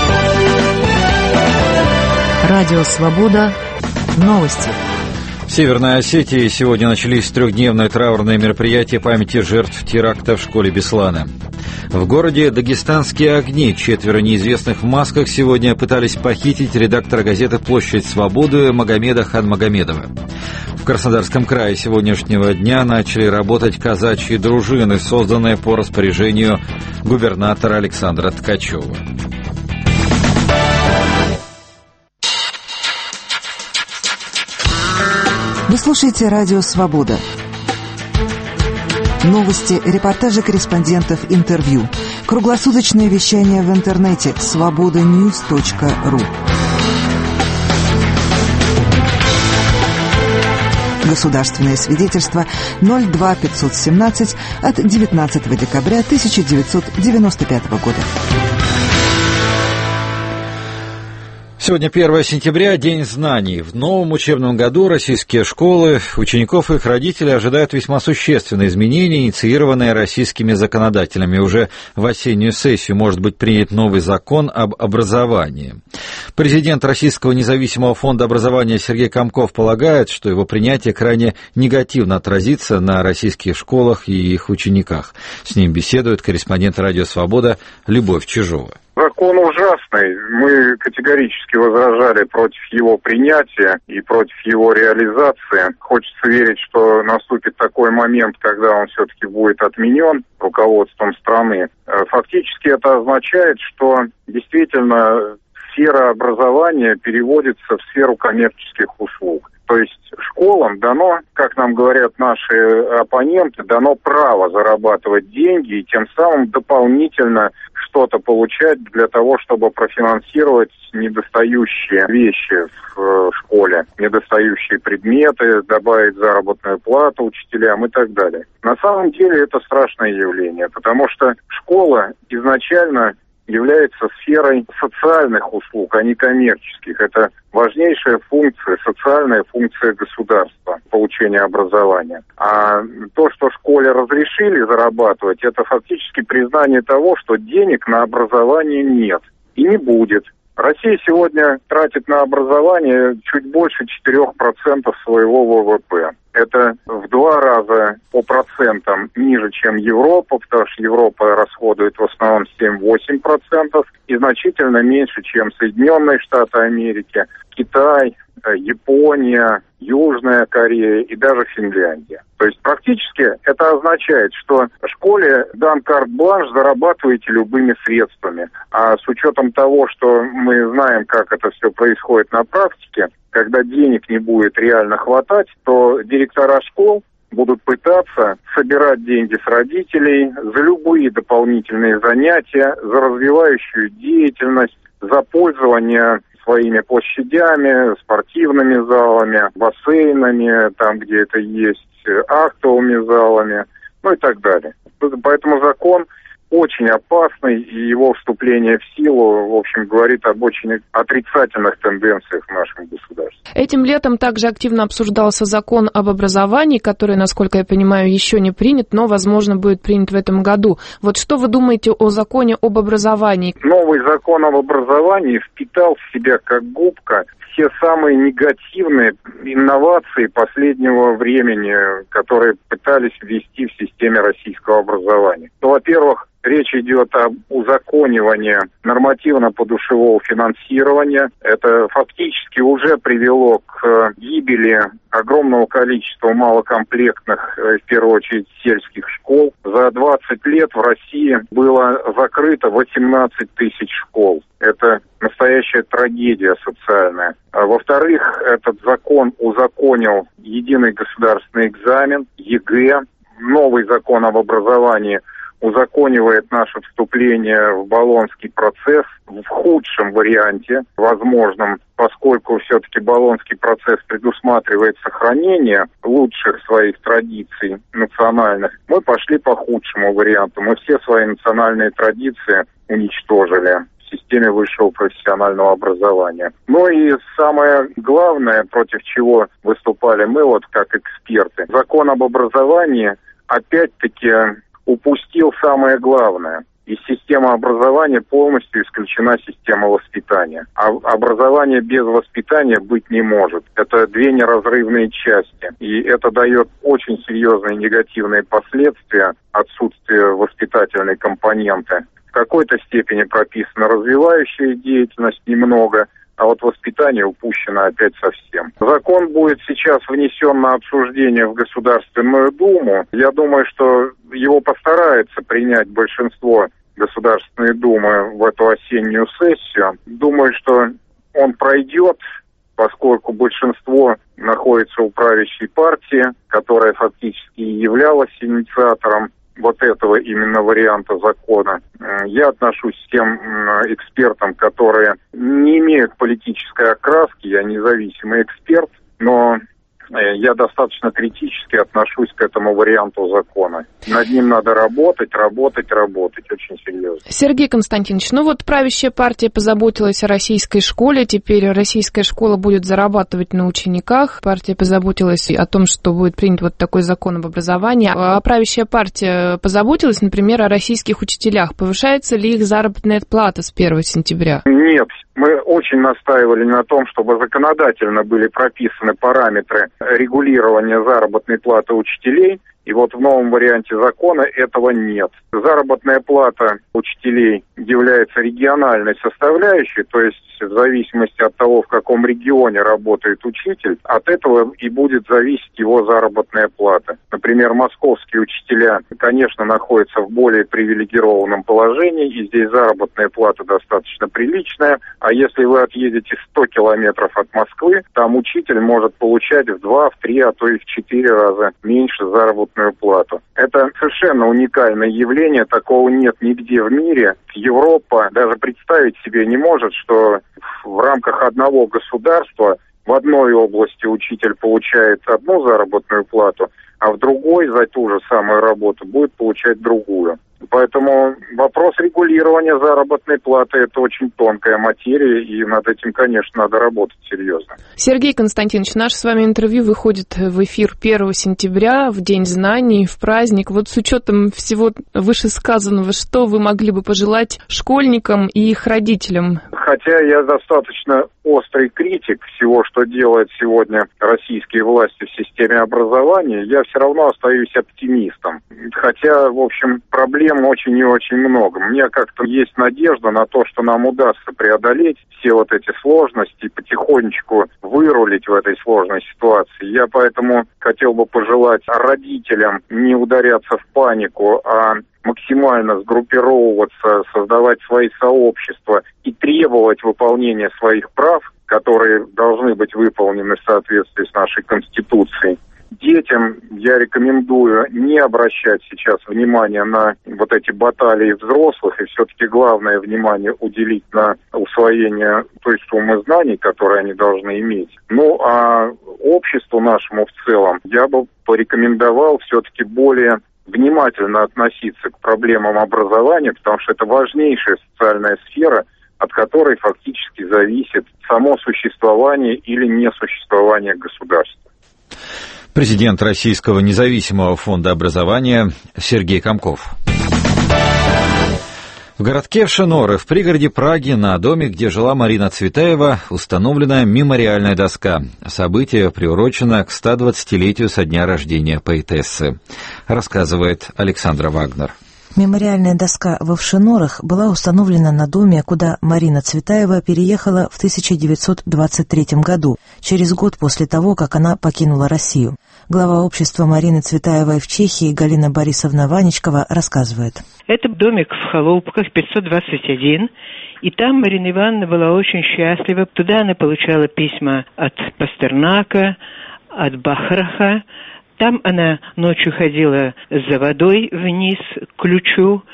Радио Свобода. Новости. В Северной Осетии сегодня начались трехдневные траурные мероприятия памяти жертв теракта в школе Беслана. В городе Дагестанские огни четверо неизвестных в масках сегодня пытались похитить редактора газеты «Площадь Свободы» Магомеда Ханмагомедова. В Краснодарском крае сегодняшнего дня начали работать казачьи дружины, созданные по распоряжению губернатора Александра Ткачева. Вы слушаете Радио Свобода. Новости, репортажи корреспондентов, интервью. Круглосуточное вещание в интернете свобода ньюс точка ру. Государственное свидетельство ноль два пятьсот семнадцать от девятнадцатого декабря тысяча девятьсот девяносто пятого года. Сегодня первое сентября, День знаний. В новом учебном году российские школы, учеников и их родители ожидают весьма существенные изменения, инициированные российскими законодателями. Уже в осеннюю сессию может быть принят новый закон об образовании. Президент Российского независимого фонда образования Сергей Комков полагает, что его принятие крайне негативно отразится на российских школах и их учениках. С ним беседует корреспондент Радио Свобода Любовь Чижова. Закон ужасный. Мы категорически возражали против его принятия и против его реализации. Хочется верить, что наступит такой момент, когда он все-таки будет отменен руководством страны. Фактически это означает, что действительно сфера образования переводится в сферу коммерческих услуг. То есть школам дано, как нам говорят наши оппоненты, дано право зарабатывать деньги и тем самым дополнительно что-то получать для того, чтобы профинансировать недостающие вещи в школе, недостающие предметы, добавить заработную плату учителям и так далее. На самом деле это страшное явление, потому что школа изначально является сферой социальных услуг, а не коммерческих. Это важнейшая функция, социальная функция государства, получения образования. А то, что школе разрешили зарабатывать, это фактически признание того, что денег на образование нет и не будет. Россия сегодня тратит на образование чуть больше четырех процентов своего ВВП. Это в два раза по процентам ниже, чем Европа, потому что Европа расходует в основном семь-восемь процентов и значительно меньше, чем Соединенные Штаты Америки, Китай, Япония, Южная Корея и даже Финляндия. То есть практически это означает, что в школе дан карт-бланш, зарабатываете любыми средствами. А с учетом того, что мы знаем, как это все происходит на практике, когда денег не будет реально хватать, то директора школ будут пытаться собирать деньги с родителей за любые дополнительные занятия, за развивающую деятельность, за пользование своими площадями, спортивными залами, бассейнами, там, где это есть, актовыми залами, ну и так далее. Поэтому закон очень опасный, и его вступление в силу, в общем, говорит об очень отрицательных тенденциях в нашем государстве. Этим летом также активно обсуждался закон об образовании, который, насколько я понимаю, еще не принят, но, возможно, будет принят в этом году. Вот что вы думаете о законе об образовании? Новый закон об образовании впитал в себя как губка все самые негативные инновации последнего времени, которые пытались ввести в системе российского образования. Ну, во-первых, речь идет об узаконивании нормативно-подушевого финансирования. Это фактически уже привело к гибели огромного количества малокомплектных, в первую очередь, сельских школ. За двадцать лет в России было закрыто восемнадцать тысяч школ. Это настоящая трагедия социальная. А во-вторых, этот закон узаконил единый государственный экзамен, ЕГЭ, новый закон об образовании узаконивает наше вступление в Болонский процесс в худшем варианте возможном, поскольку все-таки Болонский процесс предусматривает сохранение лучших своих традиций национальных. Мы пошли по худшему варианту. Мы все свои национальные традиции уничтожили в системе высшего профессионального образования. Ну и самое главное, против чего выступали мы, вот как эксперты, закон об образовании опять-таки упустил самое главное. Из системы образования полностью исключена система воспитания. А образование без воспитания быть не может. Это две неразрывные части. И это дает очень серьезные негативные последствия отсутствия воспитательной компоненты. В какой-то степени прописана развивающая деятельность немного, а вот воспитание упущено опять совсем. Закон будет сейчас внесен на обсуждение в Государственную Думу. Я думаю, что его постарается принять большинство Государственной Думы в эту осеннюю сессию. Думаю, что он пройдет, поскольку большинство находится у правящей партии, которая фактически являлась инициатором вот этого именно варианта закона. Я отношусь к тем экспертам, которые не имеют политической окраски, я независимый эксперт, но я достаточно критически отношусь к этому варианту закона. Над ним надо работать, работать, работать очень серьезно. Сергей Константинович, ну вот правящая партия позаботилась о российской школе, теперь российская школа будет зарабатывать на учениках. Партия позаботилась о том, что будет принят вот такой закон об образовании. А правящая партия позаботилась, например, о российских учителях. Повышается ли их заработная плата с первого сентября? Нет. Мы очень настаивали на том, чтобы законодательно были прописаны параметры регулирования заработной платы учителей. И вот в новом варианте закона этого нет. Заработная плата учителей является региональной составляющей, то есть в зависимости от того, в каком регионе работает учитель, от этого и будет зависеть его заработная плата. Например, московские учителя, конечно, находятся в более привилегированном положении, и здесь заработная плата достаточно приличная, а если вы отъедете сто километров от Москвы, там учитель может получать в два, в три, а то и в четыре раза меньше заработную плату. Это совершенно уникальное явление, такого нет нигде в мире. Европа даже представить себе не может, что в рамках одного государства в одной области учитель получает одну заработную плату, а в другой за ту же самую работу будет получать другую. Поэтому вопрос регулирования заработной платы – это очень тонкая материя, и над этим, конечно, надо работать серьезно. Сергей Константинович, наше с вами интервью выходит в эфир первого сентября, в День знаний, в праздник. Вот с учетом всего вышесказанного, что вы могли бы пожелать школьникам и их родителям? Хотя я достаточно острый критик всего, что делают сегодня российские власти в системе образования, я все равно остаюсь оптимистом. Хотя, в общем, проблем очень и очень много. У меня как-то есть надежда на то, что нам удастся преодолеть все вот эти сложности и потихонечку вырулить в этой сложной ситуации. Я поэтому хотел бы пожелать родителям не ударяться в панику, а максимально сгруппировываться, создавать свои сообщества и требовать выполнения своих прав, которые должны быть выполнены в соответствии с нашей Конституцией. Детям я рекомендую не обращать сейчас внимания на вот эти баталии взрослых и все-таки главное внимание уделить на усвоение той суммы знаний, которые они должны иметь. Ну, а обществу нашему в целом я бы порекомендовал все-таки более внимательно относиться к проблемам образования, потому что это важнейшая социальная сфера, от которой фактически зависит само существование или несуществование государства. Президент Российского независимого фонда образования Сергей Комков. В городке Вшеноры, в пригороде Праги, на доме, где жила Марина Цветаева, установлена мемориальная доска. Событие приурочено к стодвадцатилетию со дня рождения поэтессы, рассказывает Александра Вагнер. Мемориальная доска во Вшенорах была установлена на доме, куда Марина Цветаева переехала в тысяча девятьсот двадцать третьем году, через год после того, как она покинула Россию. Глава общества Марины Цветаевой в Чехии Галина Борисовна Ваничкова рассказывает. Это домик в Холопках, пятьсот двадцать один, и там Марина Ивановна была очень счастлива. Туда она получала письма от Пастернака, от Бахраха. Там она ночью ходила за водой вниз к ключу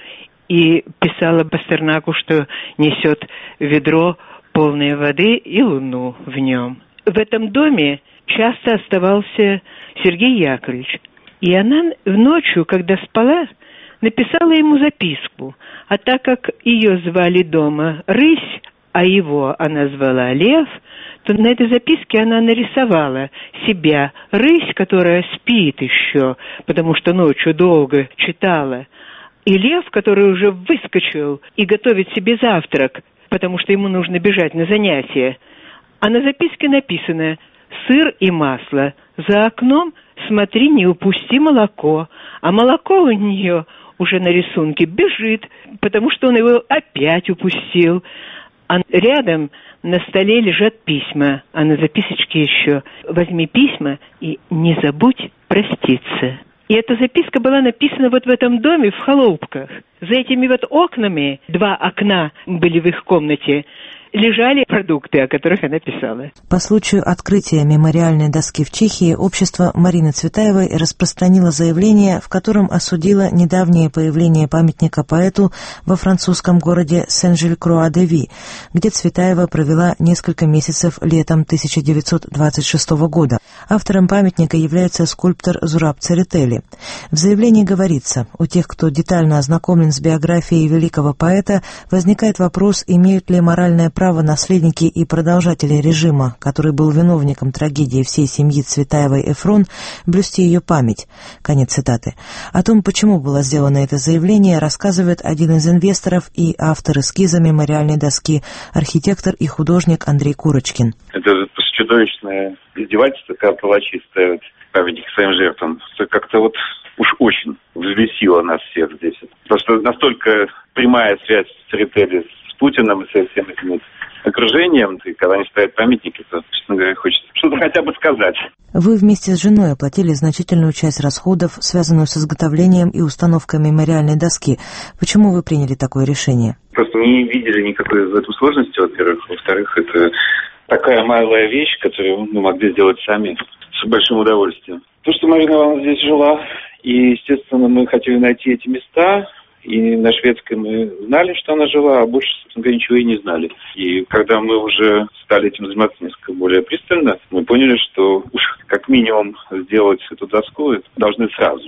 и писала Пастернаку, что несет ведро полное воды и луну в нем. В этом доме часто оставался Сергей Яковлевич. И она ночью, когда спала, написала ему записку. А так как ее звали дома Рысь, а его она звала Лев, то на этой записке она нарисовала себя, рысь, которая спит еще, потому что ночью долго читала, и лев, который уже выскочил и готовит себе завтрак, потому что ему нужно бежать на занятия. А на записке написано «Сыр и масло. За окном смотри, не упусти молоко». А молоко у нее уже на рисунке бежит, потому что он его опять упустил. А рядом на столе лежат письма, а на записочке еще «Возьми письма и не забудь проститься». И эта записка была написана вот в этом доме в Холопках. За этими вот окнами, два окна были в их комнате, лежали продукты, о которых она писала. По случаю открытия мемориальной доски в Чехии общество Марины Цветаевой распространило заявление, в котором осудило недавнее появление памятника поэту во французском городе Сен-Жиль-Круа-де-Ви, где Цветаева провела несколько месяцев летом тысяча девятьсот двадцать шестого года. Автором памятника является скульптор Зураб Церетели. В заявлении говорится, у тех, кто детально ознакомлен с биографией великого поэта, возникает вопрос, имеют ли моральное право наследники и продолжатели режима, который был виновником трагедии всей семьи Цветаевой-Эфрон, блюсти ее память. Конец цитаты. О том, почему было сделано это заявление, рассказывает один из инвесторов и автор эскиза мемориальной доски, архитектор и художник Андрей Курочкин. Это чудовищное издевательство, корпоративное ставят памятник своим жертвам. Как-то вот уж очень взбесило нас всех здесь. Потому что настолько прямая связь Церетели с Путиным и со всем этим окружением, и когда они ставят памятники, то, честно говоря, хочется что-то хотя бы сказать. Вы вместе с женой оплатили значительную часть расходов, связанную с изготовлением и установкой мемориальной доски. Почему вы приняли такое решение? Просто не видели никакой в этом сложности, во-первых. Во-вторых, это такая малая вещь, которую мы могли сделать сами с большим удовольствием. То, что Марина Ивановна здесь жила, и, естественно, мы хотели найти эти места, и на шведской мы знали, что она жила, а больше, собственно говоря, ничего и не знали. И когда мы уже стали этим заниматься несколько более пристально, мы поняли, что уж как минимум сделать эту доску должны сразу же.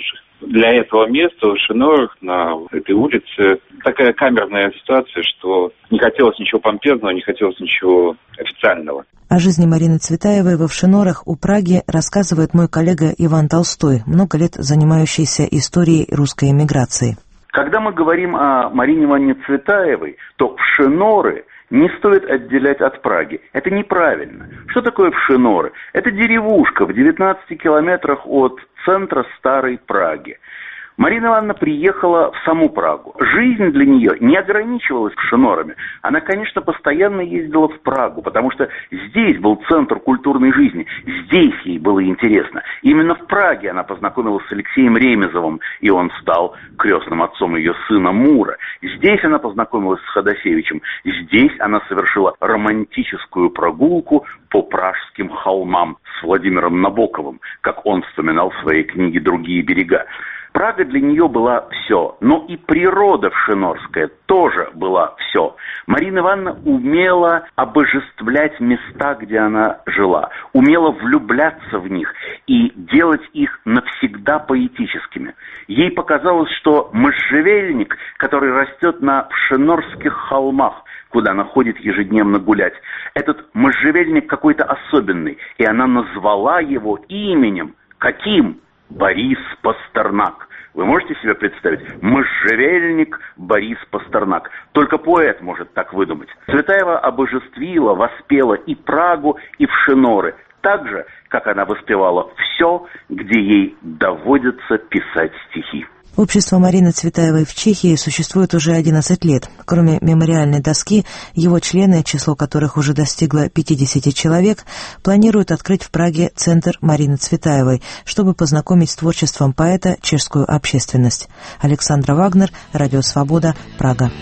для этого места, в Шенорах, на этой улице, такая камерная ситуация, что не хотелось ничего помпезного, не хотелось ничего официального. О жизни Марины Цветаевой во Вшенорах у Праги рассказывает мой коллега Иван Толстой, много лет занимающийся историей русской эмиграции. Когда мы говорим о Марине Ивановне Цветаевой, то Вшеноры не стоит отделять от Праги. Это неправильно. Что такое Вшеноры? Это деревушка в девятнадцати километрах от центра Старой Праги. Марина Ивановна приехала в саму Прагу. Жизнь для нее не ограничивалась Вшенорами. Она, конечно, постоянно ездила в Прагу, потому что здесь был центр культурной жизни. Здесь ей было интересно. Именно в Праге она познакомилась с Алексеем Ремезовым, и он стал крестным отцом ее сына Мура. Здесь она познакомилась с Ходосевичем. Здесь она совершила романтическую прогулку по пражским холмам с Владимиром Набоковым, как он вспоминал в своей книге «Другие берега». Прага для нее была все, но и природа вшенорская тоже была все. Марина Ивановна умела обожествлять места, где она жила, умела влюбляться в них и делать их навсегда поэтическими. Ей показалось, что можжевельник, который растет на вшенорских холмах, куда она ходит ежедневно гулять, этот можжевельник какой-то особенный, и она назвала его именем. Каким? Борис Пастернак. Вы можете себе представить? Можжевельник Борис Пастернак. Только поэт может так выдумать. Цветаева обожествила, воспела и Прагу, и Вшеноры, так же, как она воспевала все, где ей доводится писать стихи. Общество Марины Цветаевой в Чехии существует уже одиннадцать лет. Кроме мемориальной доски, его члены, число которых уже достигло пятидесяти человек, планируют открыть в Праге центр Марины Цветаевой, чтобы познакомить с творчеством поэта чешскую общественность. Александра Вагнер, Радио Свобода, Прага.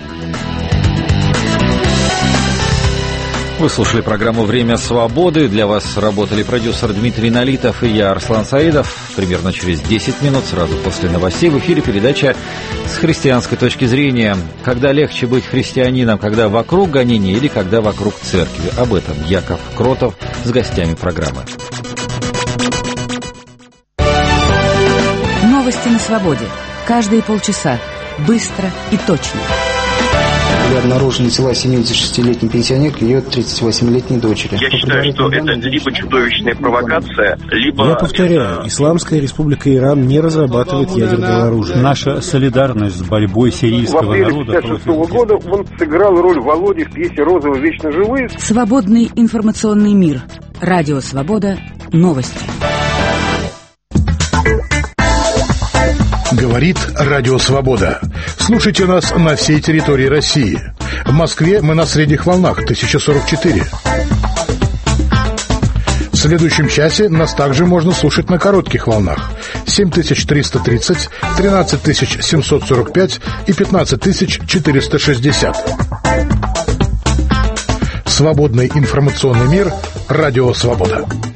Вы слушали программу «Время свободы». Для вас работали продюсер Дмитрий Налитов и я, Арслан Саидов. Примерно через десять минут, сразу после новостей, в эфире передача «С христианской точки зрения». Когда легче быть христианином, когда вокруг гонений или когда вокруг церкви? Об этом Яков Кротов с гостями программы. Новости на свободе. Каждые полчаса. Быстро и точно. Были обнаружены тела семидесятишестилетней пенсионерки и ее тридцативосьмилетней дочери. Я считаю, что это либо чудовищная провокация, либо... Я повторяю, Исламская Республика Иран не разрабатывает ядерное оружие. Наша солидарность с борьбой сирийского народа... В апреле пятьдесят шестого года он сыграл роль Володи в пьесе «Розовые вечно живые». Свободный информационный мир. Радио Свобода. Новости. Говорит Радио Свобода. Слушайте нас на всей территории России. В Москве мы на средних волнах тысяча сорок четыре. В следующем часе нас также можно слушать на коротких волнах семь тысяч триста тридцать, тринадцать тысяч семьсот сорок пять и пятнадцать тысяч четыреста шестьдесят. Свободный информационный мир. Радио Свобода.